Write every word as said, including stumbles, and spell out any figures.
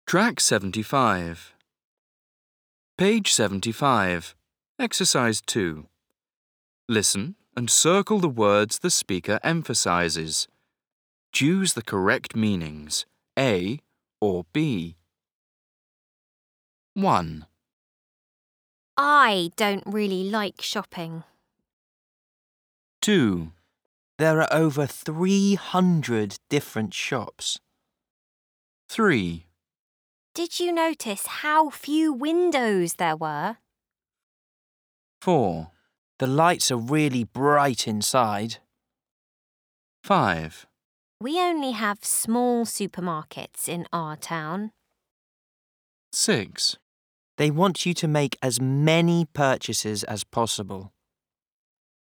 Track seventy-five. Page seventy-five. Exercise two. Listen and circle the words the speaker emphasizes. Choose the correct meanings, A or B. one. I don't really like shopping. two. There are over three hundred different shops. three. Did you notice how few windows there were? four. The lights are really bright inside. five. We only have small supermarkets in our town. six. They want you to make as many purchases as possible.